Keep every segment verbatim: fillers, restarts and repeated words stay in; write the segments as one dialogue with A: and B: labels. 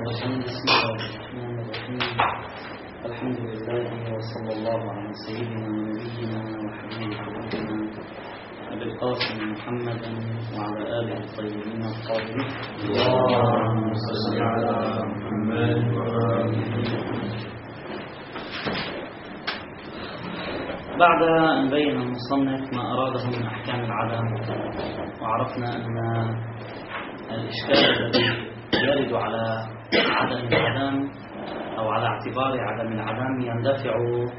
A: الرجيم. بسم الله الرحمن الرحيم. الحمد لله وصلى الله على سيدنا ونبينا وحبيب قلوبنا أبي القاسم محمد وعلى آله الطيبين الطاهرين.
B: اللهم صل على محمد وآله.
A: بعد أن بين المصنف ما أراده من أحكام العدم، وعرفنا أن الإشكال الذي يرد على عدم العدم أو على اعتبار عدم العدم يندفع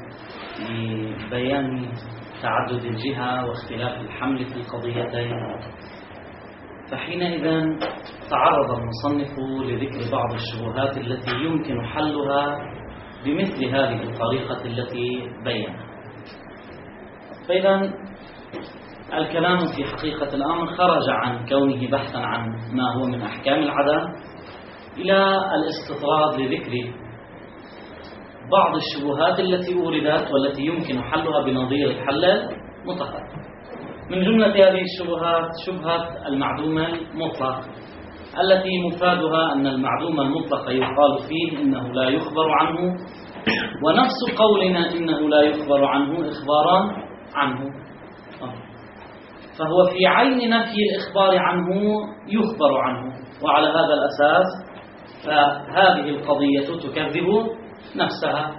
A: لبيان تعدد الجهة واختلاف الحمل في القضيتين، فحينئذ تعرض المصنف لذكر بعض الشبهات التي يمكن حلها بمثل هذه الطريقة التي بينها. فإذا الكلام في حقيقة الأمر خرج عن كونه بحثا عن ما هو من أحكام العدم إلى الاستطراد لذكر بعض الشبهات التي أوردت والتي يمكن حلها بنظير الحل المتقدم. من جملة هذه الشبهات شبهة المعدوم المطلق، التي مفادها أن المعدوم المطلق يقال فيه إنه لا يخبر عنه، ونفس قولنا إنه لا يخبر عنه إخبارا عنه، فهو في عين نفي الإخبار عنه يخبر عنه، وعلى هذا الأساس فهذه القضية تكذب نفسها.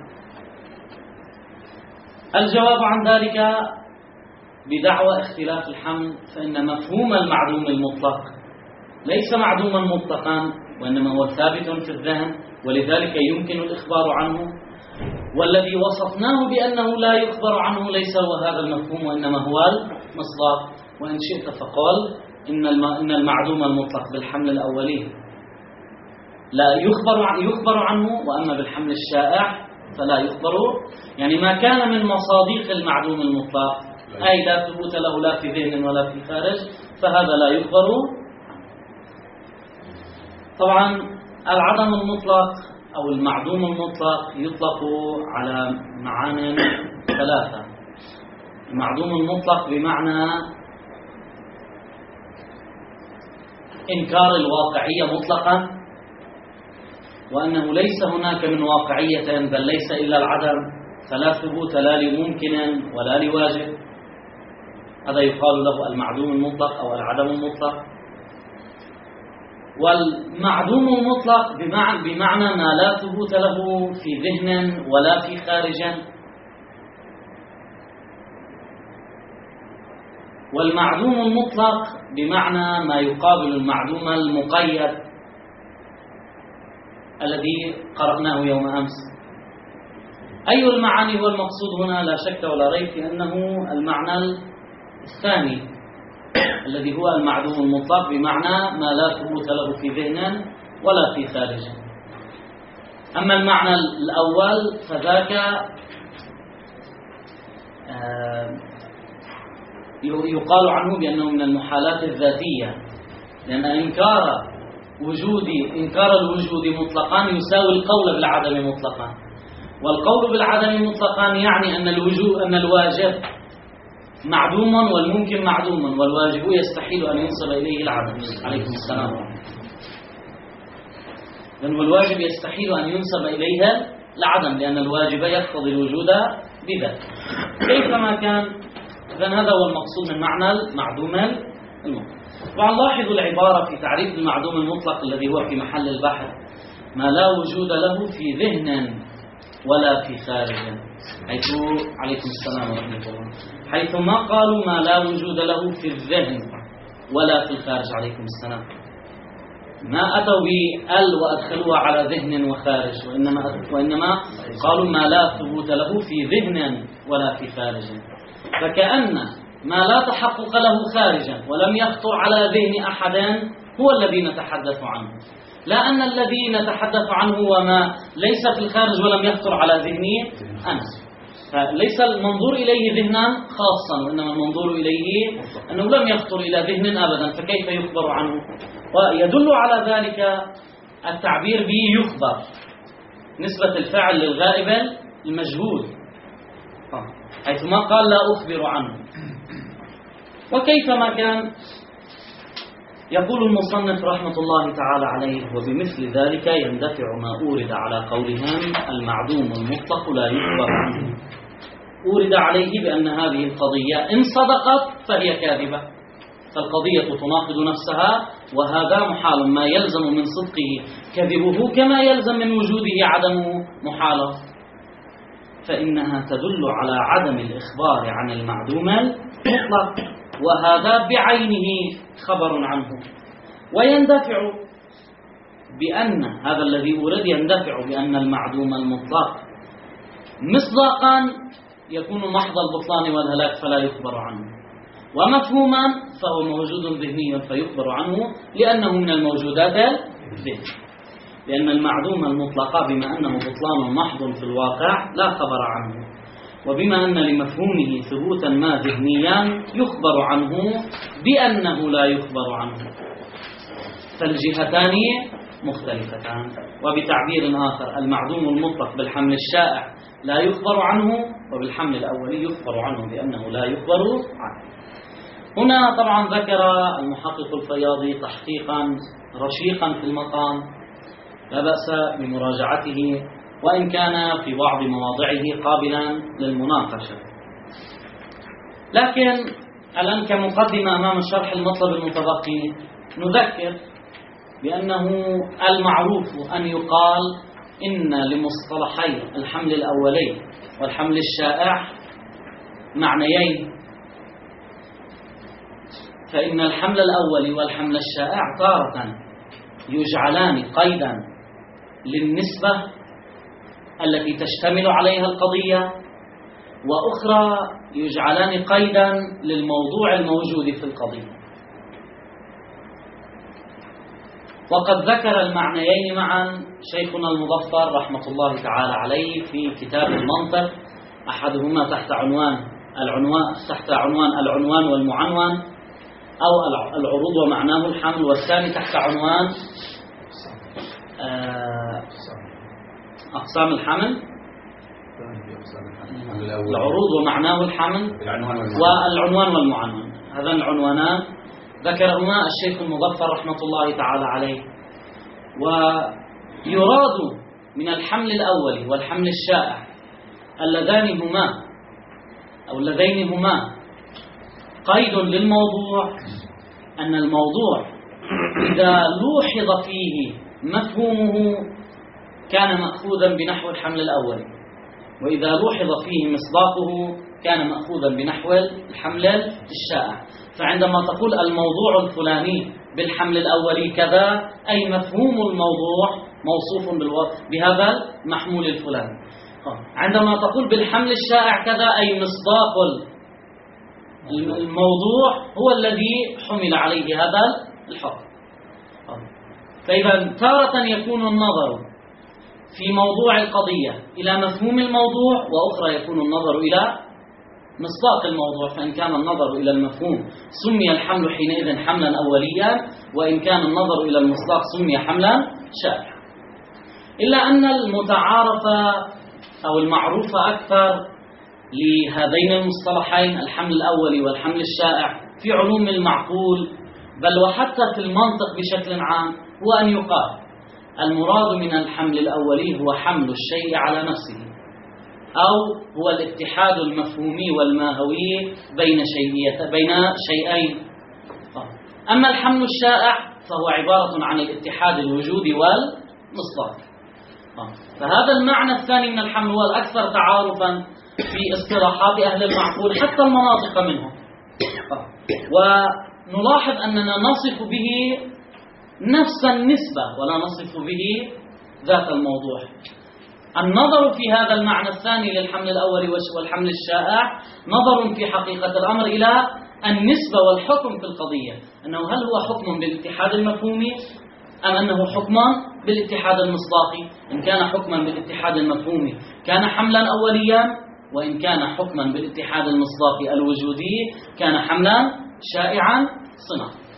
A: الجواب عن ذلك بدعوى اختلاف الحمل، فإن مفهوم المعدوم المطلق ليس معدوما مطلقا، وإنما هو ثابت في الذهن، ولذلك يمكن الإخبار عنه. والذي وصفناه بأنه لا يخبر عنه ليس هو هذا المفهوم، وإنما هو المصداق. وإن شئت فقال إن المعدوم المطلق بالحمل الأولي لا يخبر يخبر عنه، وأما بالحمل الشائع فلا يخبر، يعني ما كان من مصادق المعدوم المطلق أي لا ثبوت له لا في ذهن ولا في خارج، فهذا لا يخبر. طبعا العدم المطلق أو المعدوم المطلق يطلق على معان ثلاثة. المعدوم المطلق بمعنى إنكار الواقعية مطلقا، وأنه ليس هناك من واقعية بل ليس إلا العدم، فلا ثبوت لا لممكن ولا لواجب. هذا يقال له المعدوم المطلق أو العدم المطلق. والمعدوم المطلق بمعنى, بمعنى ما لا ثبوت له في ذهن ولا في خارج. والمعدوم المطلق بمعنى ما يقابل المعدوم المقيد الذي قرأناه يوم أمس. أي المعاني هو المقصود هنا؟ لا شك ولا ريب في أنه المعنى الثاني الذي هو المعدوم المطلق بمعنى ما لا ثبوت له في ذهن ولا في خارج. أما المعنى الأول فذاك يقال عنه بأنه من المحالات الذاتية، لأن إنكار وجود إنكار الوجود مطلقا يساوي القول بالعدم مطلقا، والقول بالعدم مطلقا يعني أن الوجود أن الواجب معدوم والممكن معدوم، والواجب يستحيل أن ينسب إليه العدم. عليكم السلام ورحمة الله. لأن الواجب يستحيل أن ينسب إليه العدم، لأن الواجب يقتضي الوجود بذاته. كيفما كان، إذن هذا هو المقصود من معنى المعدوم المطلق. ولاحظوا العبارة في تعريف المعدوم المطلق الذي هو في محل البحث: ما لا وجود له في ذهن ولا في خارج. حيث عليكم السلام ورحمة الله حيث ما قالوا ما لا وجود له في الذهن ولا في الخارج، عليكم السلام، ما أتوا بال وأدخلوها على ذهن وخارج، وإنما, وإنما قالوا ما لا ثبوت له في ذهن ولا في خارج. فكأن ما لا تحقق له خارجا ولم يخطر على ذهن أحد هو الذي نتحدث عنه، لا أن الذي نتحدث عنه وما ليس في الخارج ولم يخطر على ذهني أنا. فليس المنظور إليه ذهنا خاصا، وإنما المنظور إليه أنه لم يخطر إلى ذهن أبدا، فكيف يخبر عنه؟ ويدل على ذلك التعبير به يخبر، نسبة الفاعل للغائب المجهول، حيثما قال لا أخبر عنه. وكيفما كان يقول المصنف رحمة الله تعالى عليه: وبمثل ذلك يندفع ما أورد على قولهم المعدوم المطلق لا يخبر عنه. أورد عليه بأن هذه القضية إن صدقت فهي كاذبة، فالقضية تناقض نفسها، وهذا محال، ما يلزم من صدقه كذبه كما يلزم من وجوده عدمه محالة، فإنها تدل على عدم الإخبار عن المعدوم المطلق، وهذا بعينه خبر عنه. ويندفع بأن هذا الذي أورد يندفع بأن المعدوم المطلق مصداقا يكون محض البطلان والهلاك فلا يخبر عنه، ومفهوما فهو موجود ذهنيا فيخبر عنه لأنه من الموجودات الذهنية، لأن المعدوم المطلق بما أنه بطلان محض في الواقع لا خبر عنه، وبما أن لمفهومه ثبوتا ما ذهنيا يخبر عنه بأنه لا يخبر عنه، فالجهتان مختلفتان. وبتعبير آخر، المعدوم المطلق بالحمل الشائع لا يخبر عنه، وبالحمل الأولي يخبر عنه بأنه لا يخبر عنه. هنا طبعا ذكر المحقق الفياضي تحقيقا رشيقا في المقام لا بأس بمراجعته، وإن كان في بعض مواضعه قابلا للمناقشة، لكن الآن كمقدمة أمام الشرح المطلب المتبقي نذكر بأنه المعروف أن يقال إن لمصطلحي الحمل الأولي والحمل الشائع معنيين، فإن الحمل الأولي والحمل الشائع تارة يجعلان قيدا للنسبة التي تشتمل عليها القضية، وأخرى يجعلان قيدا للموضوع الموجود في القضية. وقد ذكر المعنيين معا شيخنا المظفر رحمة الله تعالى عليه في كتاب المنطق، أحدهما تحت عنوان العنوان تحت عنوان العنوان والمعنون أو العروض ومعناه الحمل، والثاني تحت عنوان أقسام الحمل، العروض ومعناه الحمل والعنوان والمعنون. هذان العنوانان ذكرهما الشيخ المظفر رحمة الله تعالى عليه. ويراد من الحمل الأول والحمل الشائع اللذان هما أو اللذين هما قيد للموضوع، أن الموضوع إذا لوحظ فيه مفهومه كان مأخوذا بنحو الحمل الأول، وإذا لوحظ فيه مصداقه كان مأخوذا بنحو الحمل الشائع. فعندما تقول الموضوع الفلاني بالحمل الأولي كذا، أي مفهوم الموضوع موصوف بهذا المحمول الفلاني. عندما تقول بالحمل الشائع كذا، أي مصداق الموضوع هو الذي حمل عليه هذا الحكم. فإذا تارة يكون النظر في موضوع القضية إلى مفهوم الموضوع، وأخرى يكون النظر إلى مصداق الموضوع، فإن كان النظر إلى المفهوم سمي الحمل حينئذ حملا أوليا، وإن كان النظر إلى المصداق سمي حملا شائعا. إلا أن المتعارف أو المعروف أكثر لهذين المصطلحين الحمل الأولي والحمل الشائع في علوم المعقول بل وحتى في المنطق بشكل عام هو أن يقال المراد من الحمل الأولي هو حمل الشيء على نفسه، أو هو الاتحاد المفهومي والماهوي بين شيئين بين شيئين. أما الحمل الشائع فهو عبارة عن الاتحاد الوجودي والمصداق. فهذا المعنى الثاني من الحمل هو الأكثر تعارفا في اصطلاحات أهل المعقول حتى المناطق منهم، ونلاحظ أننا نصف به نفس النسبة ولا نصف به ذات الموضوع. النظر في هذا المعنى الثاني للحمل الأول والحمل الشائع نظر في حقيقة الأمر إلى النسبة والحكم في القضية، أنه هل هو حكم بالاتحاد المفهومي أم أنه حكما بالاتحاد المصداقي. إن كان حكما بالاتحاد المفهومي كان حملا أوليا، وإن كان حكما بالاتحاد المصداقي الوجودي كان حملا شائعا صنعا.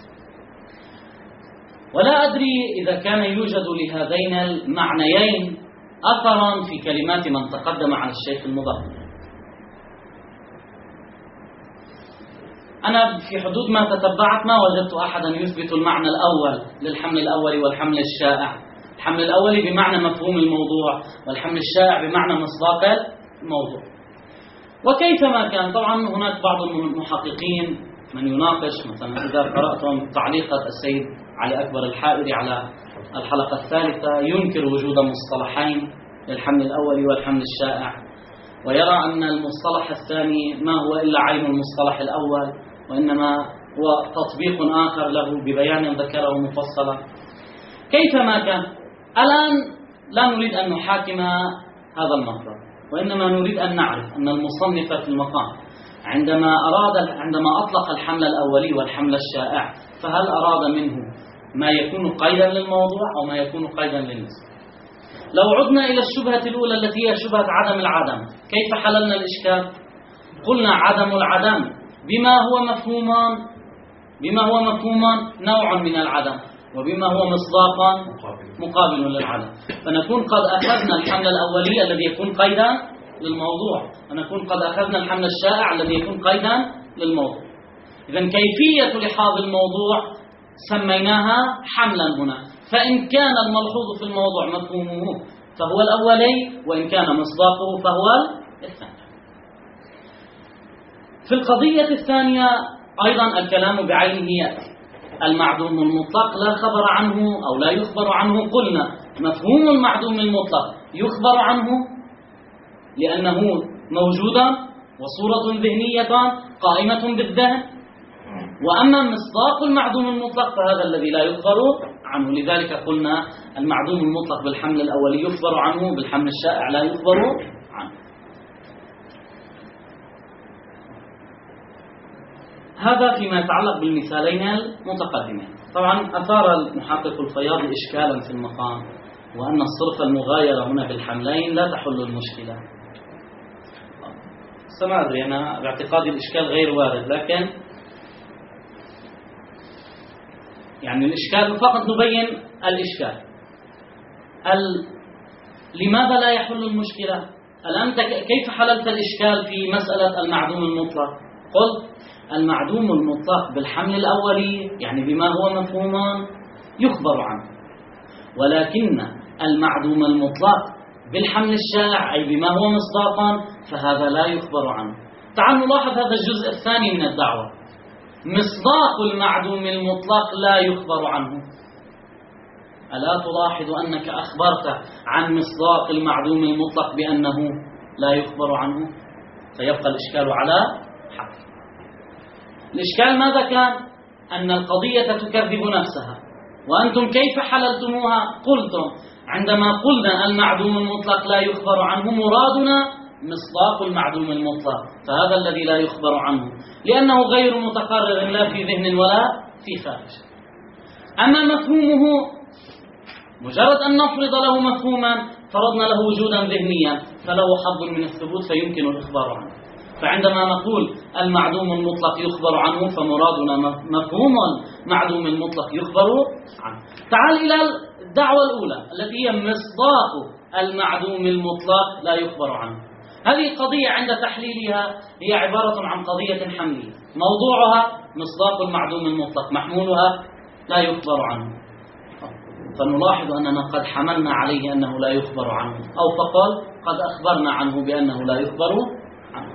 A: ولا أدري إذا كان يوجد لهذين المعنيين أثرا في كلمات من تقدم عن الشيخ المظفر. أنا في حدود ما تتبعت ما وجدت أحدا يثبت المعنى الأول للحمل الأولي والحمل الشائع. الحمل الأولي بمعنى مفهوم الموضوع، والحمل الشائع بمعنى مصداق الموضوع. وكيفما كان، طبعا هناك بعض المحققين من يناقش، مثلا إذا قرأتم تعليقات السيد علي أكبر الحائري على الحلقة الثالثة، ينكر وجود مصطلحين للحمل الأولي والحمل الشائع، ويرى أن المصطلح الثاني ما هو إلا عين المصطلح الأول، وإنما هو تطبيق آخر له ببيان ذكره مفصلا. كيفما كان، الآن لا نريد أن نحاكم هذا المطلب، وإنما نريد أن نعرف أن المصنف في المقام عندما أراد عندما أطلق الحمل الأولي والحمل الشائع، فهل أراد منه ما يكون قيدا للموضوع أو ما يكون قيدا للنسبة؟ لو عدنا إلى الشبهة الأولى التي هي شبهة عدم العدم، كيف حللنا الإشكال؟ قلنا عدم العدم بما هو مفهومان بما هو مفهومان نوع من العدم، وبما هو مصداقا مقابل للعدم. فنكون قد أخذنا الحمل الأولي الذي يكون قيدا للموضوع، ونكون قد أخذنا الحمل الشائع الذي يكون قيدا للموضوع. إذن كيفية لحاظ الموضوع سميناها حملا هنا، فإن كان الملحوظ في الموضوع مفهومه فهو الأولي، وإن كان مصداقه فهو الثاني. في القضية الثانية أيضا الكلام بعينه يأتي. المعدوم المطلق لا خبر عنه أو لا يخبر عنه. قلنا مفهوم المعدوم المطلق يخبر عنه لأنه موجودا وصورة ذهنية قائمة بالذهن، وأما مصداق المعدوم المطلق فهذا الذي لا يخبر عنه. لذلك قلنا المعدوم المطلق بالحمل الأولي يخبر عنه، بالحمل الشائع لا يخبر عنه. هذا فيما يتعلق بالمثالين المتقدمين. طبعا أثار المحقق الفياضي إشكالا في المقام، وأن الصرف المغايرة هنا بالحملين لا تحل المشكلة. ما أدري، أنا باعتقادي الإشكال غير وارد، لكن يعني الإشكال فقط نبين الإشكال. ال... لماذا لا يحل المشكلة؟ الآن كيف حللت الإشكال في مسألة المعدوم المطلق؟ قلت المعدوم المطلق بالحمل الأولي يعني بما هو مفهوما يخبر عنه، ولكن المعدوم المطلق بالحمل الشائع أي بما هو مصداقا فهذا لا يخبر عنه. تعالوا نلاحظ هذا الجزء الثاني من الدعوة. مصداق المعدوم المطلق لا يخبر عنه. ألا تلاحظ أنك أخبرت عن مصداق المعدوم المطلق بأنه لا يخبر عنه؟ فيبقى الإشكال على حق. الإشكال ماذا كان؟ أن القضية تكذب نفسها. وأنتم كيف حللتموها؟ قلتم عندما قلنا المعدوم المطلق لا يخبر عنه مرادنا مصداق المعدوم المطلق، فهذا الذي لا يخبر عنه لأنه غير متقرر لا في ذهن ولا في خارج. أما مفهومه مجرد أن نفرض له مفهوما فرضنا له وجودا ذهنيا فله حظ من الثبوت فيمكن الإخبار عنه. فعندما نقول المعدوم المطلق يخبر عنه فمرادنا مفهوم المعدوم المطلق يخبر عنه. تعال إلى الدعوة الأولى التي هي مصداق المعدوم المطلق لا يخبر عنه. هذه قضية عند تحليلها هي عبارة عن قضية حملية، موضوعها مصداق المعدوم المطلق، محمولها لا يخبر عنه. فنلاحظ أننا قد حملنا عليه أنه لا يخبر عنه، أو فقال قد أخبرنا عنه بأنه لا يخبر عنه.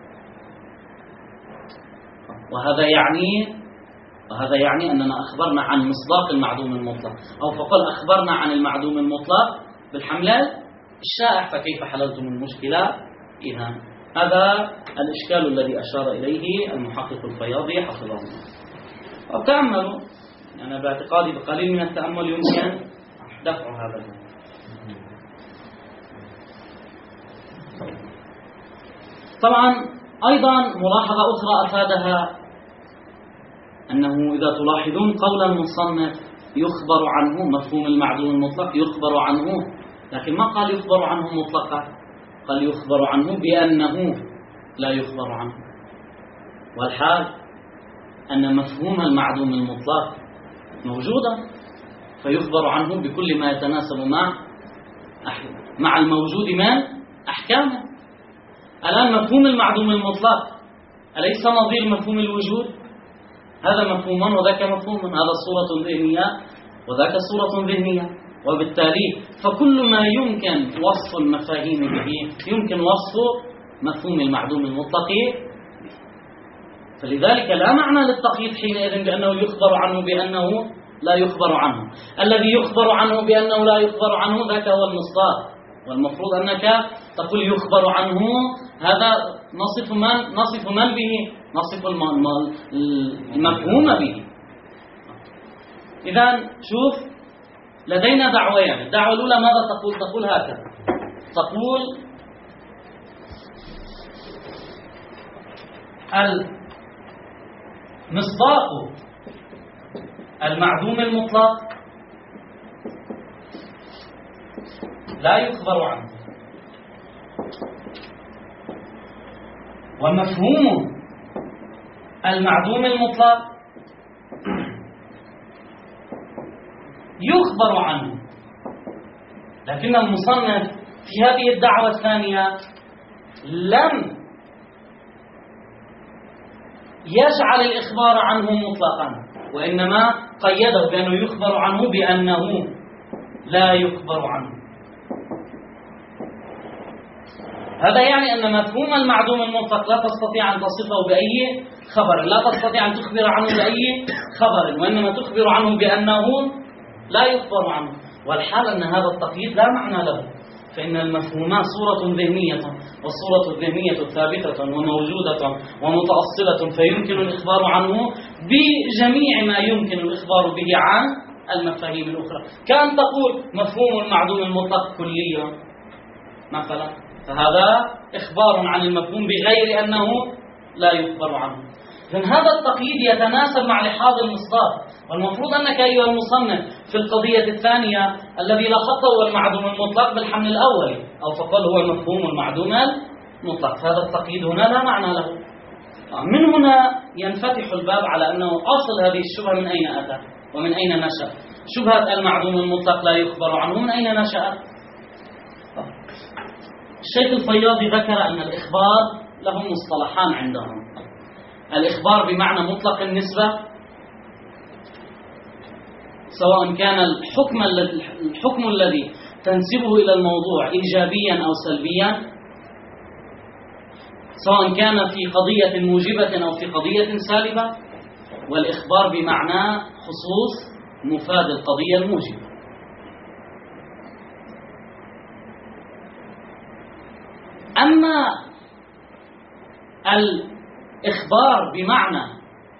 A: وهذا يعني وهذا يعني أننا أخبرنا عن مصداق المعدوم المطلق، أو فقال أخبرنا عن المعدوم المطلق بالحملات الشائع. فكيف حللتم المشكلة؟ إذا هذا الإشكال الذي أشار إليه المحقق الفياضي حفظه الله. طب تأملوا، أنا باعتقادي بقليل من التأمل يمكن دفع هذا الموضوع. طبعا أيضا ملاحظة أخرى أفادها أنه إذا تلاحظون قول المصنف يخبر عنه مفهوم المعدوم المطلق يخبر عنه، لكن ما قال يخبر عنه مطلقا، قال يخبر عنه بأنه لا يخبر عنه. والحال أن مفهوم المعدوم المطلق موجودا فيخبر عنه بكل ما يتناسب مع مع الموجود من أحكامه. الآن مفهوم المعدوم المطلق أليس نظير مفهوم الوجود؟ هذا مفهوم وذاك مفهوم، هذا صورة ذهنية وذاك صورة ذهنية، وبالتالي فكل ما يمكن وصف المفاهيم به يمكن وصف مفهوم المعدوم المطلق. فلذلك لا معنى للتقييد حينئذ بأنه يخبر عنه بأنه لا يخبر عنه. الذي يخبر عنه بأنه لا يخبر عنه ذاك هو المصداق، والمفروض أنك تقول يخبر عنه، هذا نصف من نصف من به نصف المفهوم به. إذن شوف، لدينا دعويان. الدعوة الأولى ماذا تقول؟ تقول هكذا، تقول المصداق المعدوم المطلق لا يخبر عنه، ومفهوم المعدوم المطلق يخبر عنه. لكن المصنف في هذه الدعوة الثانية لم يجعل الإخبار عنه مطلقا، وإنما قيده بأنه يخبر عنه بأنه لا يخبر عنه. هذا يعني أن مفهوم المعدوم المطلق لا تستطيع أن تصفه بأي خبر، لا تستطيع أن تخبر عنه بأي خبر، وإنما تخبر عنه بأنه لا يخبر عنه. والحال أن هذا التقييد لا معنى له، فإن المفهومات صورة ذهنية، والصورة الذهنية ثابتة وموجودة ومتأصلة، فيمكن الإخبار عنه بجميع ما يمكن الإخبار به عن المفاهيم الأخرى. كأن تقول مفهوم المعدوم المطلق كليا مثلا، فهذا إخبار عن المفهوم بغير أنه لا يخبر عنه. إذن هذا التقييد يتناسب مع لحاظ المصداق. والمفروض أنك أيها المصنف في القضية الثانية الذي لاحظته هو المعدوم المطلق بالحمل الأولي، أو فقال هو مفهوم المعدوم المطلق، فهذا التقييد هنا لا معنى له. من هنا ينفتح الباب على أنه أصل هذه الشبهة من أين أتى ومن أين نشأ. شبهة المعدوم المطلق لا يخبر عنه من أين نشأت؟ الشيخ الفياضي ذكر أن الإخبار لهم مصطلحان عندهم: الإخبار بمعنى مطلق النسبة، سواء كان الحكم الحكم الذي تنسبه إلى الموضوع إيجابيا أو سلبيا، سواء كان في قضية موجبة أو في قضية سالبة، والإخبار بمعنى خصوص مفاد القضية الموجبة. أما الإخبار بمعنى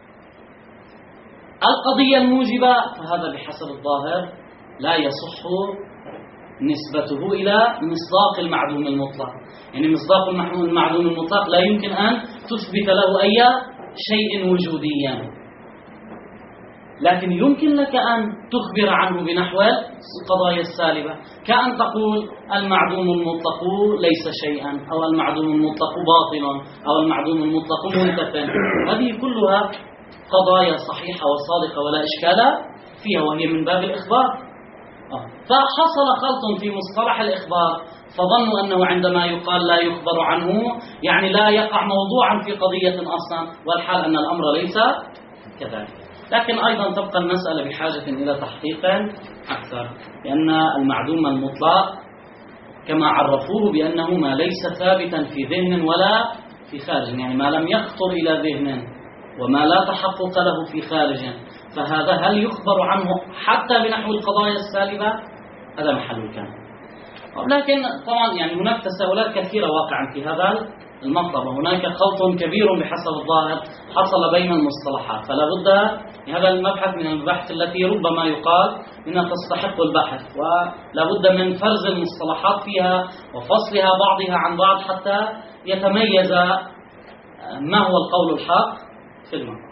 A: القضية الموجبة فهذا بحسب الظاهر لا يصح نسبته إلى مصداق المعدوم المطلق. يعني مصداق المعدوم المطلق لا يمكن أن تثبت له أي شيء وجوديا، لكن يمكن لك أن تخبر عنه بنحو القضايا السالبة، كأن تقول المعدوم المطلق ليس شيئا، أو المعدوم المطلق باطل، أو المعدوم المطلق منتفى. هذه كلها قضايا صحيحة وصادقة ولا إشكال فيها، وهي من باب الإخبار. فحصل خلط في مصطلح الإخبار، فظنوا أنه عندما يقال لا يخبر عنه يعني لا يقع موضوعا في قضية أصلا، والحال أن الأمر ليس كذلك. لكن أيضا تبقى المسألة بحاجة إلى تحقيق أكثر، لأن المعدوم المطلق كما عرفوه بأنه ما ليس ثابتا في ذهن ولا في خارج، يعني ما لم يخطر إلى ذهن وما لا تحقق له في خارج، فهذا هل يخبر عنه حتى بنحو القضايا السالبة؟ هذا محل الكلام. لكن طبعا يعني هناك تساؤلات كثيرة واقعا في هذا المطلب، وهناك خلط كبير بحسب الظاهر حصل بين المصطلحات، فلا بد هذا المبحث من المباحث التي ربما يقال إنها تستحق البحث، ولا بد من فرز المصطلحات فيها وفصلها بعضها عن بعض حتى يتميز ما هو القول الحق في المطلب.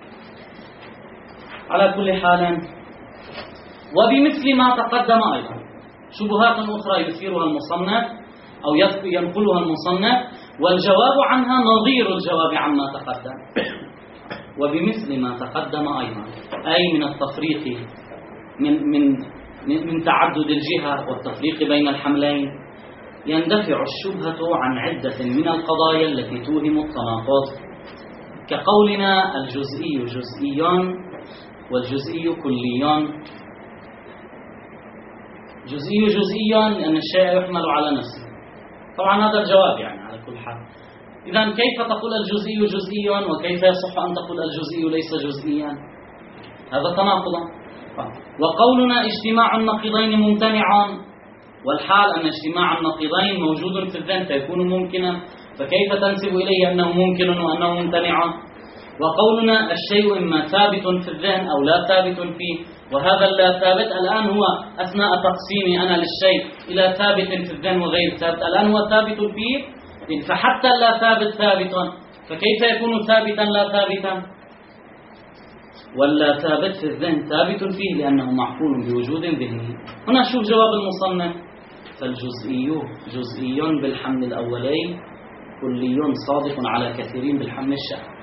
A: على كل حال، وبمثل ما تقدم أيضا شبهات أخرى يثيرها المصنف أو ينقلها المصنف، والجواب عنها نظير الجواب عما تقدم. وبمثل ما تقدم أيضا، أي من التفريق من من من تعدد الجهة والتفريق بين الحملين، يندفع الشبهة عن عدة من القضايا التي توهم التناقض. كقولنا الجزئي جزئي والجزئي كلي. جزئي جزئي لأن الشيء يحمل على نفسه. طبعا هذا الجواب يعني على كل حال. إذن كيف تقول الجزئي جزئي وكيف يصح أن تقول الجزئي ليس جزئيا؟ هذا تناقض. وقولنا اجتماع النقيضين ممتنع، والحال أن اجتماع النقيضين موجود في الذهن فيكون ممكنا، فكيف تنسب إليه أنه ممكن وأنه ممتنع؟ وقولنا الشيء إما ثابت في الذهن أو لا ثابت فيه، وهذا اللا ثابت الآن هو أثناء تقسيمي أنا للشيء إلى ثابت في الذهن وغير ثابت، الآن هو ثابت فيه، فحتى اللا ثابت ثابت، فكيف يكون ثابتا لا ثابتا؟ واللا ثابت في الذهن ثابت فيه لأنه معقول بوجود ذهني. هنا شوف جواب المصنف: فالجزئي جزئي بالحمل الأولي، كلي صادق على كثيرين بالحمل الشائع.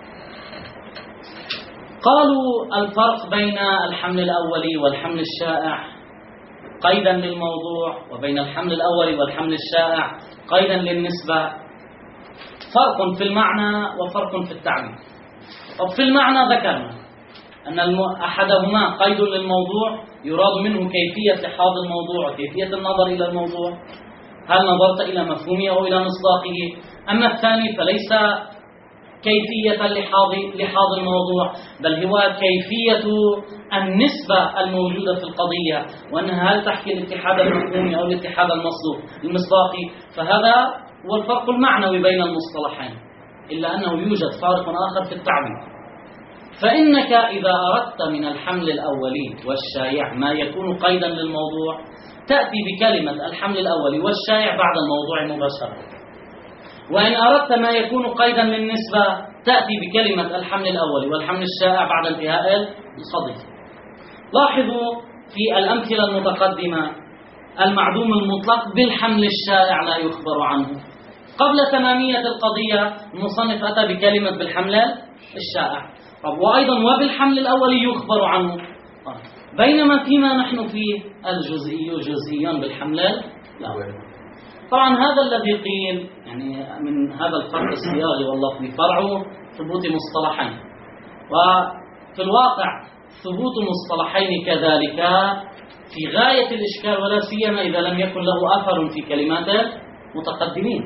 A: قالوا الفرق بين الحمل الأولي والحمل الشائع قيدا للموضوع، وبين الحمل الأولي والحمل الشائع قيدا للنسبة، فرق في المعنى وفرق في التعبير. طب في المعنى ذكرنا أن أحدهما قيد للموضوع يراد منه كيفية لحاظ الموضوع وكيفية النظر إلى الموضوع، هل نظرت إلى مفهومه أو إلى مصداقه؟ أما الثاني فليس كيفية لحاظ لحاظ الموضوع، بل هو كيفية النسبة الموجودة في القضية، وأنها هل تحكي الاتحاد المفهومي أو الاتحاد المصداقي. فهذا هو الفرق المعنوي بين المصطلحين، إلا أنه يوجد فارق آخر في التعبير. فإنك إذا أردت من الحمل الأولي والشائع ما يكون قيدا للموضوع تأتي بكلمة الحمل الأولي والشائع بعد الموضوع مباشرة، وإن أردت ما يكون قيدا للنسبة تأتي بكلمة الحمل الأولي والحمل الشائع بعد انتهاء القضية. لاحظوا في الأمثلة المتقدمة المعدوم المطلق بالحمل الشائع لا يخبر عنه. قبل تمامية القضية المصنف أتى بكلمة بالحمل الشائع، وأيضا وبالحمل الأولي يخبر عنه، بينما فيما نحن فيه الجزئي جزئيا بالحمل الأولي. طبعا هذا الذي قيل يعني من هذا الفرق الصياغي واللفظي فرعه ثبوت مصطلحين، وفي الواقع ثبوت مصطلحين كذلك في غاية الإشكال، ولا سيما إذا لم يكن له أثر في كلمات المتقدمين.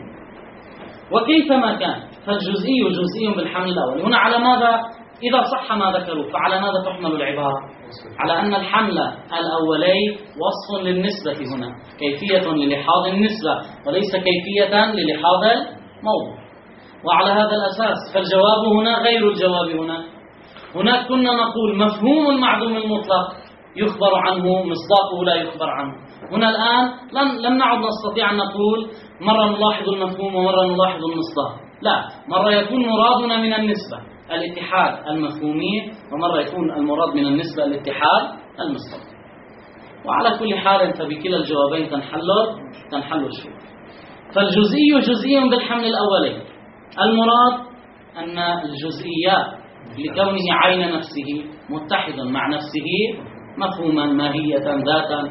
A: وكيفما كان فالجزئي جزئي بالحمل الأول. هنا على ماذا إذا صح ما ذكروا فعلى ماذا تحمل العبارة؟ على أن الحمل الأولي وصف للنسبة، هنا كيفية للحاظ النسبة وليس كيفية للحاظ الموضوع. وعلى هذا الأساس فالجواب هنا غير الجواب هنا. هناك كنا نقول مفهوم المعدوم المطلق يخبر عنه، مصداقه لا يخبر عنه. هنا الآن لم, لم نعد نستطيع أن نقول مرة نلاحظ المفهوم ومرة نلاحظ المصداق، لا، مرة يكون مرادنا من النسبة الاتحاد المفهومي، ومرة يكون المراد من النسبة الاتحاد المصداقي. وعلى كل حال فبكلا الجوابين تنحل تنحل الشروط. فالجزئي جزئي بالحمل الأولي، المراد أن الجزئيات لكونه عين نفسه متحد مع نفسه مفهوما ماهية ذاتا.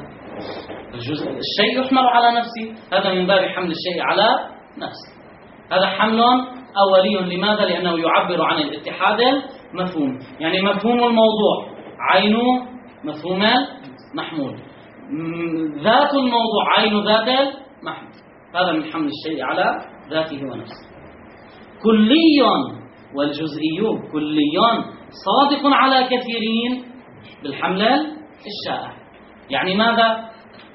A: الشيء يحمل على نفسه، هذا من باب حمل الشيء على نفسه. هذا حمل أولي. لماذا؟ لأنه يعبر عن الاتحاد المفهوم، يعني مفهوم الموضوع عين مفهوم محمول، ذات الموضوع عين ذات المحمول، هذا من حمل الشيء على ذاته ونفسه. كلي والجزئي كلي صادق على كثيرين بالحمل الشائع. يعني ماذا؟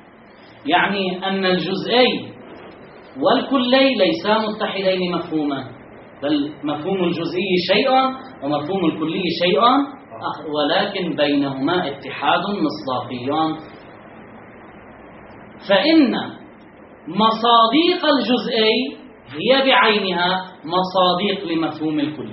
A: يعني أن الجزئي والكلي ليسا متحدين مفهوما، بل مفهوم الجزئي شيء ومفهوم الكلي شيء آخر، ولكن بينهما اتحاد مصداقي. فإن مصاديق الجزئي هي بعينها مصاديق لمفهوم الكلي.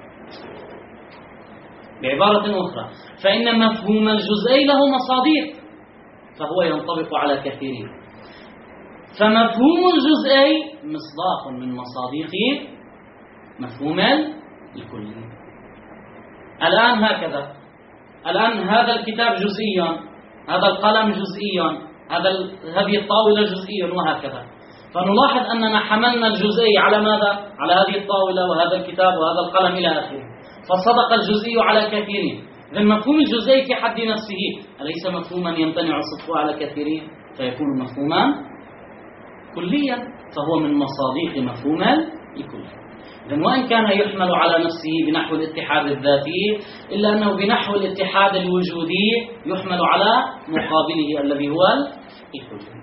A: بعبارة أخرى، فإن مفهوم الجزئي له مصاديق فهو ينطبق على كثيرين، فمفهوم الجزئي مصداق من مصاديق مفهوم الكلي. الآن هكذا، الآن هذا الكتاب جزئيا، هذا القلم جزئيا، هذا هذه الطاولة جزئيا، وهكذا. فنلاحظ أننا حملنا الجزئي على ماذا؟ على هذه الطاولة وهذا الكتاب وهذا القلم إلى آخره. فصدق الجزئي على كثيرين. إذن مفهوم الجزئي في حد نفسه أليس مفهوما يمتنع صدقه على كثيرين، فيكون مفهوما كليا، فهو من مصادق مفهوم الكلي. إذن وإن كان يحمل على نفسه بنحو الاتحاد الذاتي، إلا أنه بنحو الاتحاد الوجودي يحمل على مقابله الذي هو الكلي.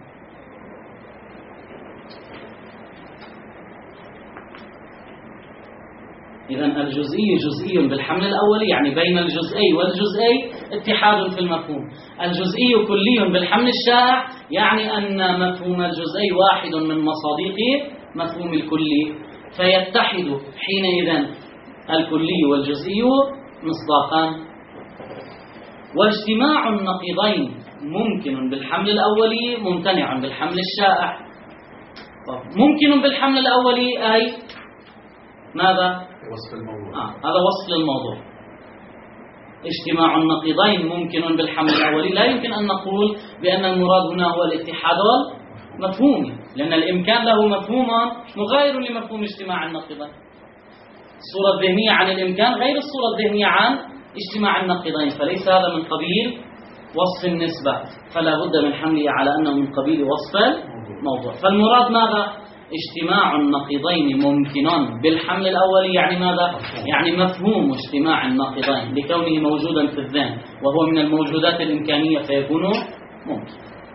A: إذن الجزئي جزئي بالحمل الأولي، يعني بين الجزئي والجزئي اتحاد في المفهوم. الجزئي كلي بالحمل الشائع، يعني أن مفهوم الجزئي واحد من مصادق مفهوم الكلي، فيتحد حينئذ الكلي والجزئي مصداقان. واجتماع النقيضين ممكن بالحمل الأولي ممتنع بالحمل الشائع. ممكن بالحمل الأولي أي ماذا؟
B: وصف الموضوع.
A: آه هذا وصف للموضوع. اجتماع النقيضين ممكن بالحمل الأولي، لا يمكن أن نقول بأن المراد هنا هو الاتحاد المفهومي، لأن الإمكان له مفهوم مغاير لمفهوم اجتماع النقيضين. الصورة الذهنية عن الإمكان غير الصورة الذهنية عن اجتماع النقيضين، فليس هذا من قبيل وصف النسبة، فلا بد من حمله على أنه من قبيل وصف الموضوع. فالمراد ماذا؟ اجتماع النقيضين ممكن بالحمل الأولي، يعني ماذا؟ يعني مفهوم اجتماع النقيضين لكونه موجودا في الذهن وهو من الموجودات الإمكانية فيكون ممكن.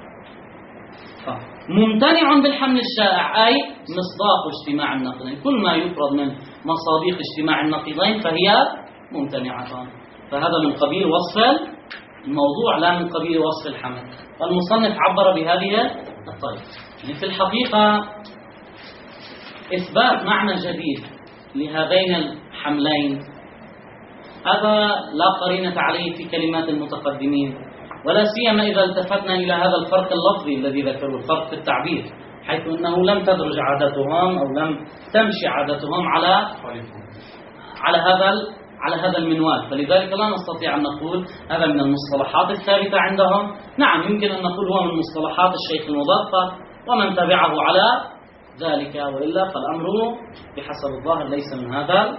A: ممتنع بالحمل الشائع أي مصداق اجتماع النقيضين، كل ما يفرض من مصادق اجتماع النقيضين فهي ممتنعة، فهذا من قبيل وصف الموضوع لا من قبيل وصف الحمل. والمصنف عبر بهذه الطريقة. يعني في الحقيقة إثبات معنى جديد لهذين الحملين هذا لا قرينة عليه في كلمات المتقدمين، ولا سيما إذا التفتنا إلى هذا الفرق اللفظي الذي ذكروا، الفرق في التعبير، حيث أنه لم تدرج عادتهم أو لم تمشي عادتهم على على هذا على هذا المنوال، فلذلك لا نستطيع أن نقول هذا من المصطلحات الثابتة عندهم. نعم يمكن أن نقول هو من مصطلحات الشيخ المظفر ومن تبعه على ذلك، وإلا فالأمر بحسب الظاهر ليس من هذا.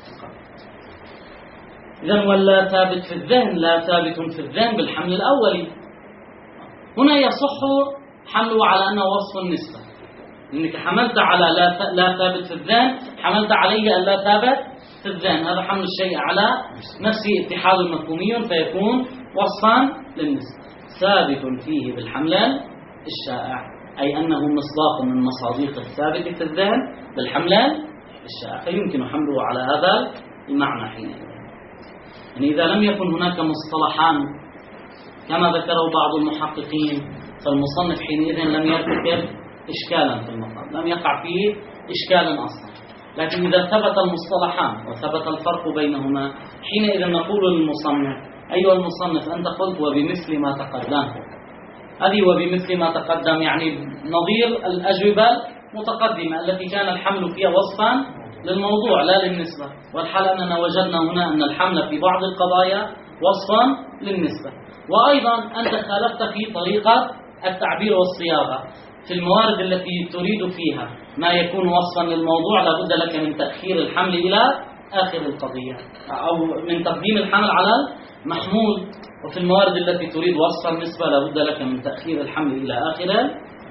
A: إذن ولا ثابت في الذهن لا ثابت في الذهن بالحمل الأولي. هنا يصح حمله على أنه وصف النسبة، لأنك حملت على لا لا ثابت في الذهن، حملت عليه أن لا ثابت في الذهن، هذا حمل الشيء على نفسه اتحاد مفهومي فيكون وصفا للنسبة. ثابت فيه بالحمل الشائع أي أنه مصداق من مصادق الثابت في الذهن بالحمل الشائع، فيمكن حمله على هذا المعنى حينئذ. يعني إذا لم يكن هناك مصطلحان كما ذكره بعض المحققين، فالمصنف حينئذ لم يرتكب إشكالا في المقام، لم يقع فيه إشكالا أصلا. لكن إذا ثبت المصطلحان وثبت الفرق بينهما، حينئذ نقول للمصنف أيها المصنف أنت قلت وبمثل ما تقدم، هذه وبمثل ما تقدم يعني نظير الأجوبة المتقدمة التي كان الحمل فيها وصفا للموضوع لا للنسبة، والحال أننا وجدنا هنا أن الحمل في بعض القضايا وصفا للنسبة. وأيضا أنت خالفت في طريقة التعبير والصياغة، في الموارد التي تريد فيها ما يكون وصفا للموضوع لابد لك من تأخير الحمل إلى آخر القضية، أو من تقديم الحمل على المحمول، وفي الموارد التي تريد وصف النسبة لابد لك من تأخير الحمل إلى آخره.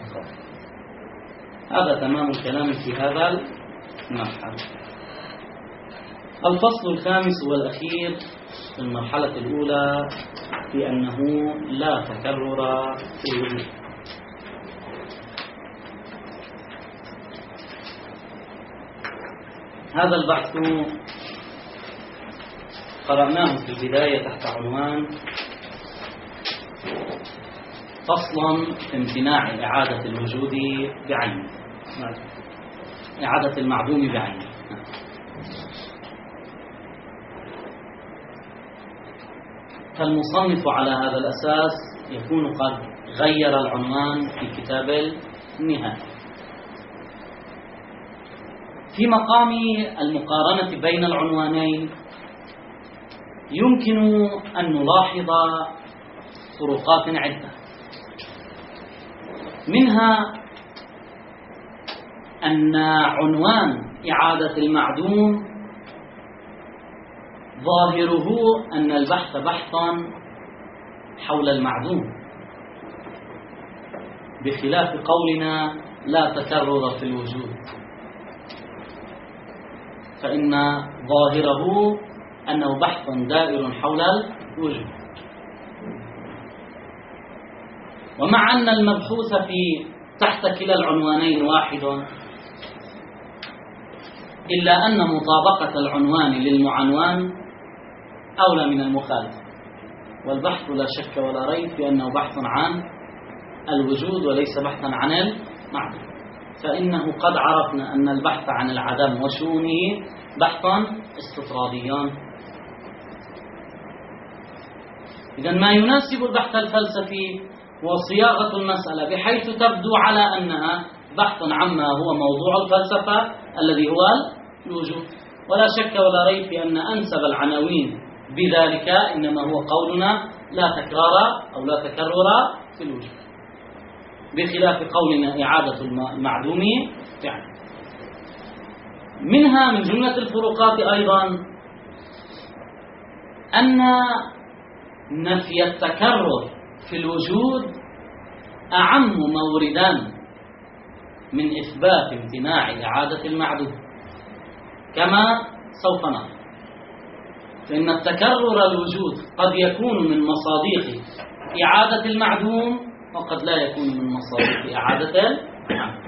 A: هذا تمام الكلام في هذا المرحلة. الفصل الخامس والأخير في المرحلة الأولى في أنه لا تكرر في الوجود. هذا البحث قرأناه في البداية تحت عنوان فصل في امتناع إعادة الوجود بعينه، إعادة المعدوم بعينه. فالمصنف على هذا الأساس يكون قد غير العنوان في كتاب النهاية. في مقام المقارنة بين العنوانين يمكن أن نلاحظ فروقات عدة، منها أن عنوان إعادة المعدوم ظاهره أن البحث بحث حول المعدوم، بخلاف قولنا لا تكرر في الوجود، فإن ظاهره أنه بحث دائر حول الوجود. ومع أن المبحوث في تحت كلا العنوانين واحد، إلا أن مطابقة العنوان للمعنوان أولى من المخالفة، والبحث لا شك ولا ريب بأنه بحث عن الوجود وليس بحثا عن المعدوم، فإنه قد عرفنا أن البحث عن العدم وشؤونه بحث استطرادي. إذن ما يناسب البحث الفلسفي هو صياغة المسألة بحيث تبدو على أنها بحث عما هو موضوع الفلسفة الذي هو الوجود، ولا شك ولا ريب بأن أنسب العناوين بذلك إنما هو قولنا لا تكرار أو لا تكرر في الوجود، بخلاف قولنا إعادة المعدوم فعلا. منها من جملة الفروقات أيضا أن نفي التكرر في الوجود أعم موردا من إثبات امتناع إعادة المعدوم، كما سوف نرى. فإن التكرر الوجود قد يكون من مصادق إعادة المعدوم وقد لا يكون من مصادق إعادة المعدوم،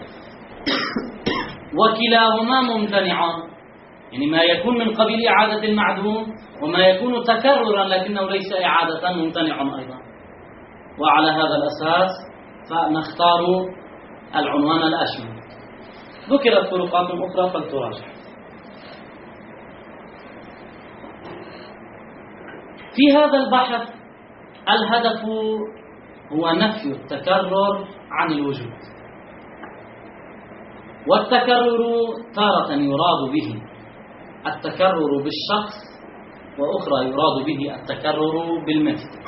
A: وكلاهما ممتنع، يعني ما يكون من قبيل إعادة المعدوم وما يكون تكررا لكنه ليس إعادة ممتنع أيضا. وعلى هذا الأساس فنختار العنوان الأشمل. ذكرت فروقات أخرى فلتراجع. في هذا البحث الهدف هو نفي التكرر عن الوجود، والتكرر تارة يراد به التكرر بالشخص، وأخرى يراد به التكرر بالمثل.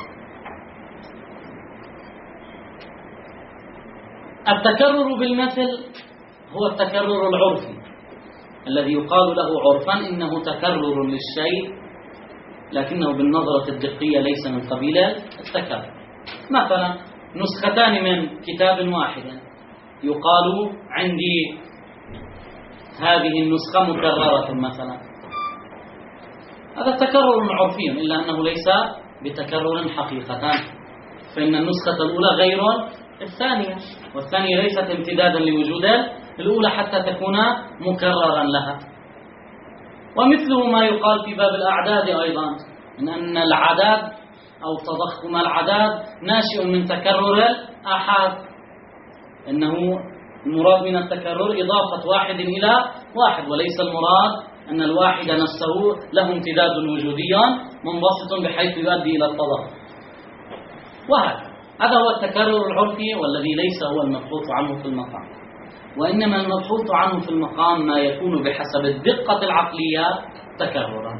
A: التكرر بالمثل هو التكرر العرفي الذي يقال له عرفا إنه تكرر للشيء لكنه بالنظرة الدقية ليس من قبيل التكرر. مثلا نسختان من كتاب واحد يقال عندي هذه النسخة مكررة مثلا، هذا تكرر عرفي إلا أنه ليس بتكرر حقيقة، فإن النسخة الأولى غير الثانية، والثانية ليست امتدادا لوجود الأولى حتى تكون مكررا لها. ومثله ما يقال في باب الأعداد أيضا، من أن العدد أو تضخم العدد ناشئ من تكرر الآحاد، إنه المراد من التكرر إضافة واحد إلى واحد، وليس المراد أن الواحد نفسه له امتداد وجودي منبسط بحيث يؤدي إلى التضخم. وهذا هذا هو التكرر العرفي والذي ليس هو المبحوث عنه في المقام، وإنما المبحوث عنه في المقام ما يكون بحسب الدقة العقلية تكررا.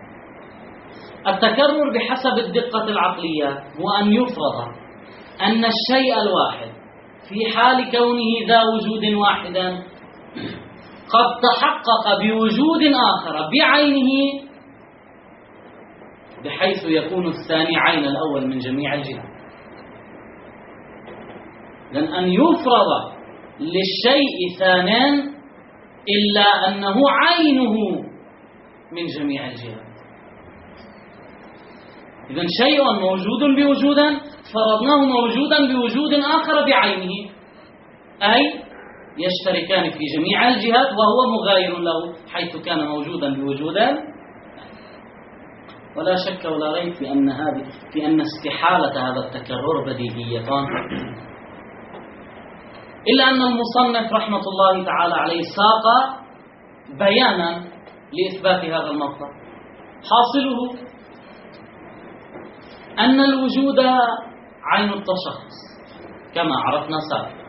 A: التكرر بحسب الدقة العقلية هو أن يفرض أن الشيء الواحد في حال كونه ذا وجود واحدا قد تحقق بوجود آخر بعينه، بحيث يكون الثاني عين الأول من جميع الجهات. لأن أن يفرض للشيء ثانيا إلا أنه عينه من جميع الجهات. إذن شيء موجود بوجودا فرضناه موجودا بوجود آخر بعينه، أي يشتركان في جميع الجهات وهو مغاير له حيث كان موجودا بوجودا. ولا شك ولا ريب في أن هذه في أن استحالة هذا التكرر بديهية، إلا أن المصنف رحمة الله تعالى عليه ساق بيانا لإثبات هذا المطلب. حاصله أن الوجود عين التشخص كما عرفنا سابقا،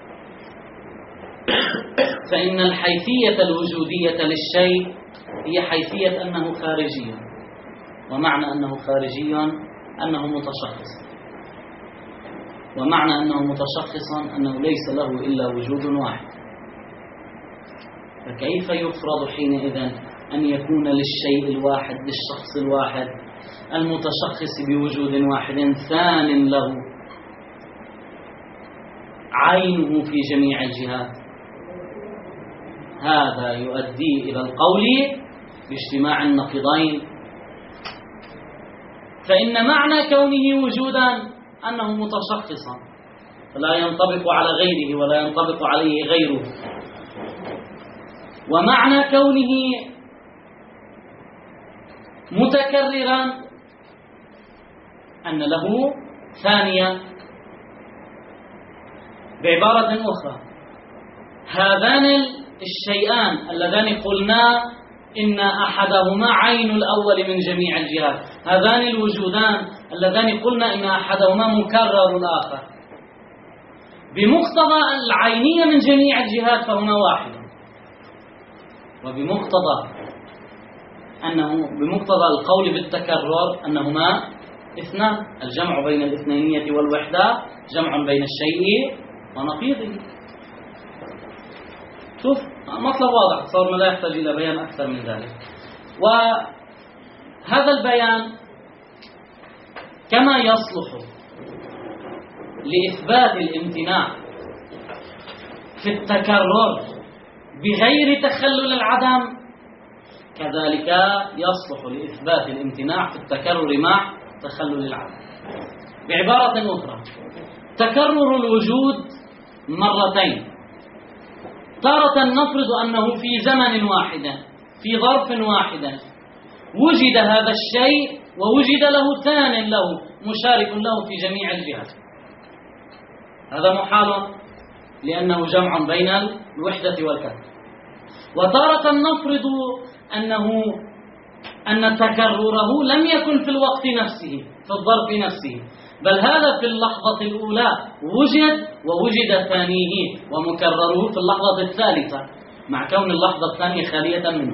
A: فإن الحيثية الوجودية للشيء هي حيثية أنه خارجي، ومعنى أنه خارجي أنه متشخص، ومعنى أنه متشخصا أنه ليس له إلا وجود واحد. فكيف يفرض حينئذ أن يكون للشيء الواحد، للشخص الواحد المتشخص بوجود واحد ثان له عينه في جميع الجهات، هذا يؤدي إلى القول باجتماع النقيضين. فإن معنى كونه وجودا أنه متشخصا فلا ينطبق على غيره ولا ينطبق عليه غيره، ومعنى كونه متكررا أن له ثانيا. بعبارة أخرى، هذان الشيئان اللذان قلنا إن أحدهما عين الأول من جميع الجهات، هذان الوجودان اللذان قلنا إن أحدهما مكرر الآخر، بمقتضى العينية من جميع الجهات فهما واحد، وبمقتضى أنه بمقتضى القول بالتكرر أنهما اثنان، الجمع بين الاثنينية والوحدة جمع بين الشيء ونقيضه. شوف مطلب واضح، صار لا يحتاج إلى بيان أكثر من ذلك. وهذا البيان كما يصلح لإثبات الامتناع في التكرر بغير تخلل العدم، كذلك يصلح لإثبات الامتناع في التكرر مع تخلل العدم. بعبارة أخرى، تكرر الوجود مرتين، تارة نفرض أنه في زمن واحد في ظرف واحد وجد هذا الشيء ووجد له ثان له مشارك له في جميع الجهات، هذا محال لأنه جمع بين الوحدة والكثرة. وتارة نفرض أنه أن تكرره لم يكن في الوقت نفسه في الظرف نفسه، بل هذا في اللحظة الأولى وجد ووجد ثانيه ومكرره في اللحظة الثالثة، مع كون اللحظة الثانية خالية منه.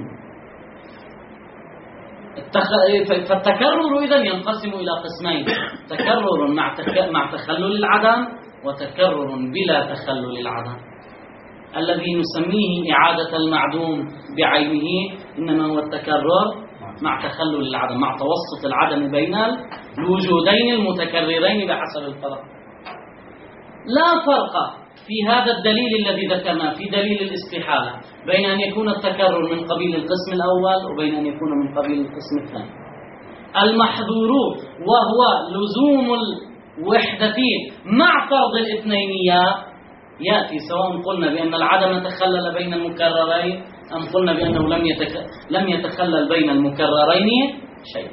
A: فالتكرر إذن ينقسم إلى قسمين، تكرر مع تخلل العدم وتكرر بلا تخلل العدم. الذي نسميه إعادة المعدوم بعينه إنما هو التكرر مع تخلل العدم، مع توسط العدم بين الوجودين المتكررين بحسب الفرق. لا فرق في هذا الدليل الذي ذكرنا في دليل الاستحالة بين أن يكون التكرر من قبيل القسم الأول وبين أن يكون من قبيل القسم الثاني. المحظور وهو لزوم الوحدتين مع فرض الاثنينية يأتي سواء قلنا بأن العدم تخلل بين المكررين أم قلنا بأنه لم يتك... لم يتخلل بين المكررين شيء.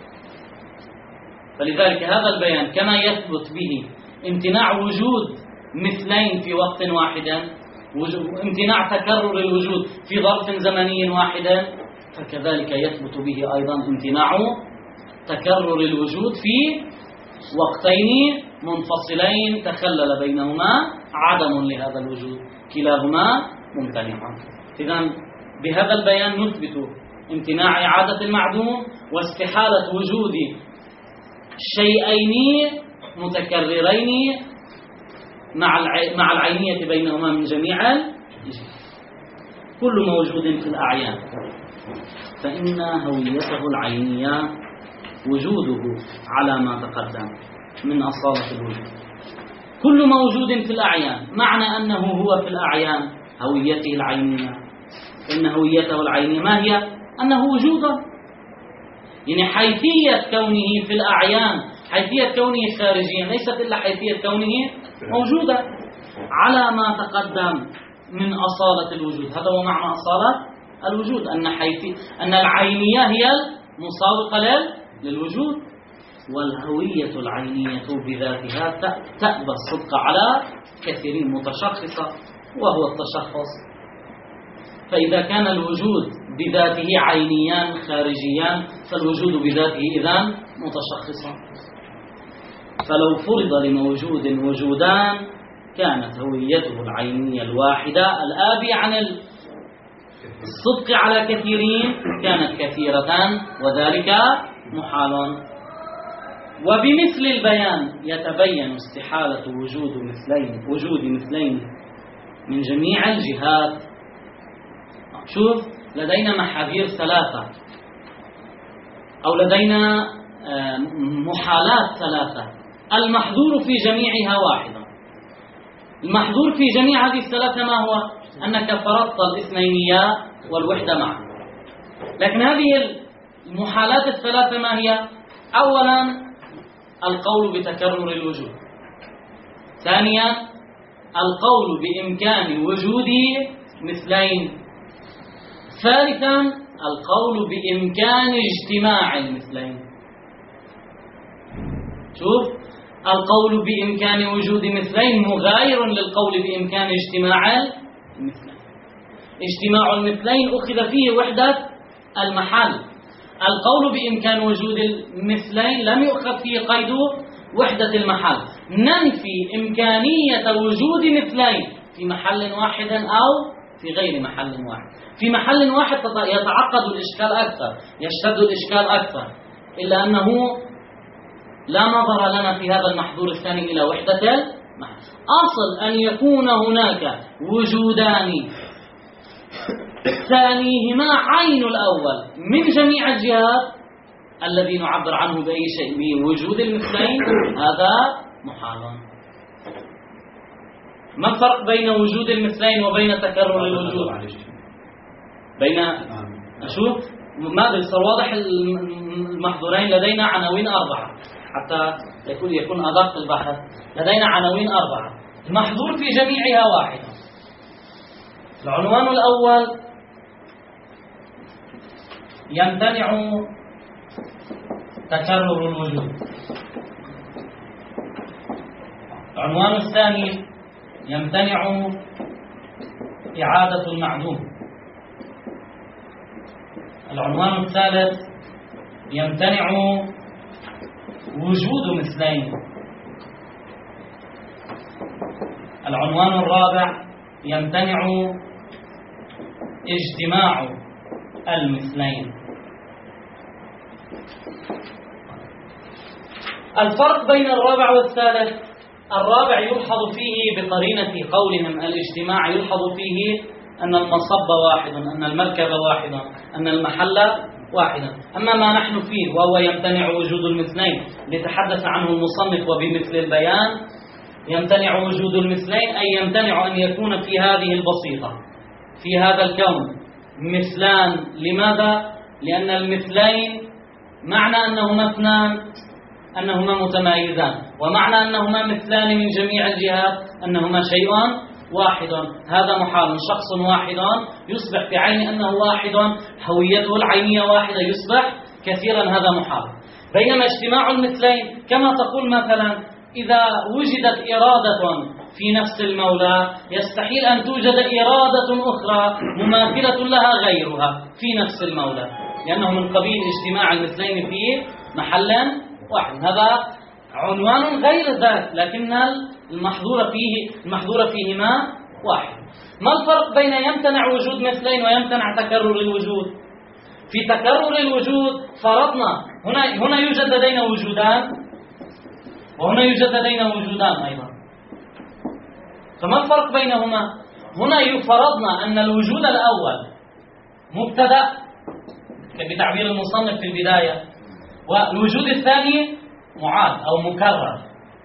A: فلذلك هذا البيان كما يثبت به امتناع وجود مثلين في وقت واحد، امتناع تكرر الوجود في ظرف زمني واحد، فكذلك يثبت به أيضا امتناع تكرر الوجود في وقتين منفصلين تخلل بينهما عدم لهذا الوجود، كلاهما ممتنع. إذن بهذا البيان نثبت امتناع إعادة المعدوم واستحالة وجود شيئين متكررين مع مع العينية بينهما من جميع الجهات. كل موجود في الأعيان فإن هويته العينية وجوده على ما تقدم من أصالة الوجود. كل موجود في الأعيان معنى أنه هو في الأعيان هويته العينية، فإن هويته العينية ما هي؟ أنه وجوده، يعني حيثية كونه في الأعيان، حيثية كونه خارجيا ليست إلا حيثية كونه موجودا على ما تقدم من أصالة الوجود. هذا هو معنى أصالة الوجود، أن حيثية أن العينية هي المساوقة للوجود، والهوية العينية بذاتها تأبى الصدق على كثيرين متشخصة وهو التشخص. فإذا كان الوجود بذاته عينيان خارجيان فالوجود بذاته إذن متشخصا. فلو فرض لموجود وجودان كانت هويته العينية الواحدة الآبية عن الصدق على كثيرين كانت كثيرة وذلك محال. وبمثل البيان يتبين استحالة وجود مثلين وجود مثلين من جميع الجهات. شوف لدينا محاذير ثلاثة أو لدينا محالات ثلاثة، المحظور في جميعها واحدة. المحظور في جميع هذه الثلاثة ما هو؟ أنك فرضت الاثنينية والوحدة معا. لكن هذه المحالات الثلاثة ما هي؟ أولا القول بتكرر الوجود، ثانيا القول بإمكان وجود مثلين، ثالثا القول بإمكان اجتماع المثلين. شوف، القول بإمكان وجود مثلين مغاير للقول بإمكان اجتماع المثلين. اجتماع المثلين أخذ فيه وحدة المحل، القول بإمكان وجود المثلين لم يؤخذ فيه قيد وحدة المحل. ننفي إمكانية وجود مثلين في محل واحد أو في غير محل واحد. في محل واحد يتعقد الإشكال أكثر، يشتد الإشكال أكثر، إلا أنه لا نظر لنا في هذا المحظور الثاني إلى وحدة المحل. أصل أن يكون هناك وجودان ثانيهما عين الأول من جميع الجهات، الذي نعبر عنه بأي شيء بوجود المثلين، هذا محال. ما الفرق بين وجود المثلين وبين تكرر الوجود؟ بين أشوف ما بيصير واضح. المحظورين لدينا عناوين أربعة حتى يكون يكون أدق البحث. لدينا عناوين أربعة، المحظور في جميعها واحدة. العنوان الأول يمتنع تكرر الوجود. العنوان الثاني يمتنع إعادة المعدوم. العنوان الثالث يمتنع وجود مثلين. العنوان الرابع يمتنع اجتماع المثلين. الفرق بين الرابع والثالث: الرابع يلحظ فيه بقرينة قولهم الاجتماع، يلحظ فيه أن المصب واحد، أن المركب واحد، أن المحل واحد. أما ما نحن فيه وهو يمتنع وجود المثلين لتحدث عنه المصنف وبمثل البيان، يمتنع وجود المثلين أي يمتنع أن يكون في هذه البسيطة، في هذا الكون مثلان. لماذا؟ لأن المثلين معنى أنهما اثنان أنهما متمايزان، ومعنى أنهما مثلان من جميع الجهات أنهما شيء واحد. هذا محال. شخص واحد يصبح في عين أنه واحد، هويته العينية واحدة، يصبح كثيرا، هذا محال. بينما اجتماع المثلين كما تقول مثلا إذا وجدت إرادة في نفس المولى يستحيل أن توجد إرادة أخرى مماثلة لها غيرها في نفس المولى، لأنه من قبيل اجتماع المثلين في محل واحد. هذا عنوان غير ذات، لكن المحظور فيه المحظور فيهما واحد. ما الفرق بين يمتنع وجود مثلين ويمتنع تكرر الوجود؟ في تكرر الوجود فرضنا هنا هنا يوجد لدينا وجودان وهنا يوجد لدينا وجودان أيضا، فما الفرق بينهما؟ هنا فرضنا أن الوجود الأول مبتدأ بتعبير المصنف في البداية، والوجود الثاني معاد أو مكرر.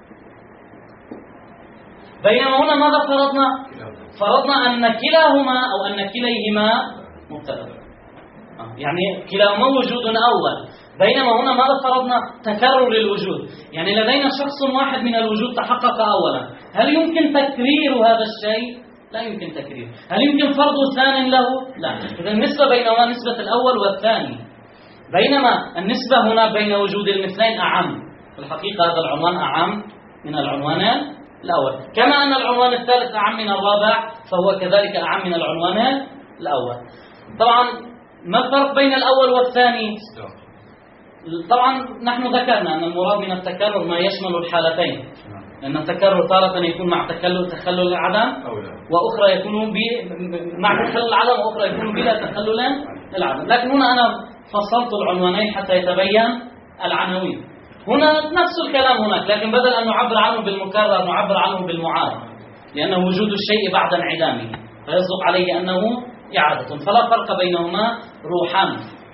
A: بينما هنا ماذا فرضنا؟ فرضنا أن كلاهما أو أن كليهما مبتدأ، يعني كلاهما وجود أول. بينما هنا ماذا فرضنا؟ تكرر الوجود، يعني لدينا شخص واحد من الوجود تحقق أولا. هل يمكن تكرير هذا الشيء؟ لا يمكن تكرير. هل يمكن فرض ثان له؟ لا. إذا النسبة بينهما نسبة الأول والثاني، بينما النسبة هنا بين وجود المثلين أعم. في الحقيقة هذا العنوان أعم من العنوان الأول، كما أن العنوان الثالث أعم من الرابع، فهو كذلك أعم من العنوان الأول. طبعا ما الفرق بين الأول والثاني؟ طبعا نحن ذكرنا أن المراد من التكرر ما يشمل الحالتين، لأن التكرر تارة يكون مع تخلل تخلل العدم، وأخرى يكون مع تخلل العدم، وأخرى يكون بلا تخلل العدم. لكن هنا أنا فصلت العنوانين حتى يتبين العناوين. هنا نفس الكلام هناك، لكن بدل أن نعبر عنه بالمكرر نعبر عنه بالمعاد، لأن وجود الشيء بعد انعدامه فيصدق عليه أنه إعادة، فلا فرق بينهما روحان.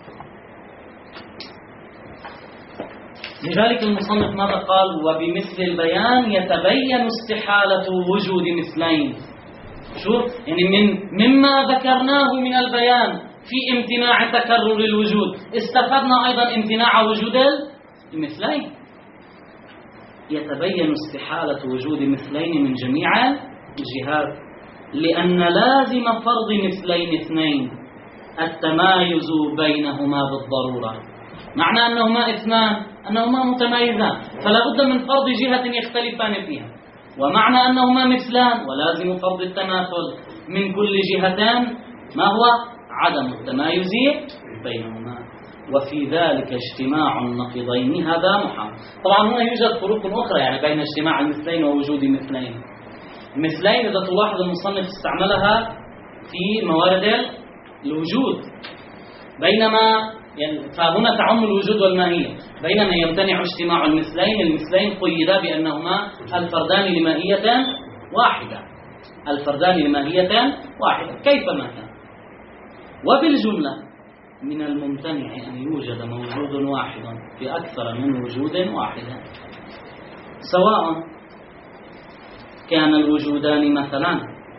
A: لذلك المصنف ماذا قال؟ وبمثل البيان يتبين استحالة وجود مثلين. شوف يعني من مما ذكرناه من البيان في امتناع تكرر الوجود استفدنا أيضا امتناع وجود المثلين. يتبين استحالة وجود مثلين من جميع الجهات، لأن لازم فرض مثلين اثنين التمايز بينهما بالضرورة. معنى أنهما اثنان أنهما متمايزان، فلا بد من فرض جهة يختلفان فيها. ومعنى أنهما مثلان ولازم فرض التماثل من كل جهتان ما هو؟ عدم التمايز بينهما. وفي ذلك اجتماع النقيضين هذا محال. طبعا هنا يوجد فروق أخرى يعني بين اجتماع المثلين ووجود مثلين. مثلين إذا تلاحظ المصنف استعملها في موارد الوجود، بينما يعني فهنا تعم الوجود والماهية، بينما يمتنع اجتماع المثلين. المثلين قيدا بأنهما الفردان لماهية واحدة، الفردان لماهية واحدة كيفما كان. وبالجملة من الممتنع أن يوجد موجود واحد في أكثر من وجود واحد، سواء كان الوجودان مثلا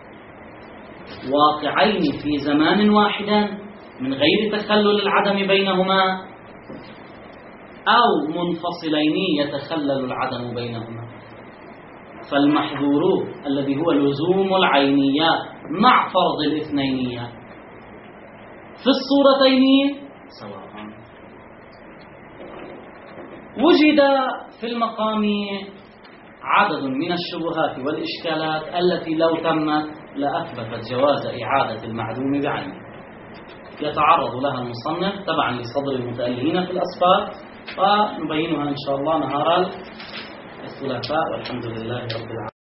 A: واقعين في زمان واحد من غير تخلل العدم بينهما، أو منفصلين يتخلل العدم بينهما. فالمحظور الذي هو لزوم العينيات مع فرض الاثنينيات في الصورتين سواء. وجد في المقام عدد من الشبهات والإشكالات التي لو تمت لأثبتت جواز إعادة المعدوم بعينه، يتعرض لها المصنف تبعا لصدر المتألهين في الأسفار، ونبينها إن شاء الله نهار الثلاثاء، والحمد لله رب العالمين.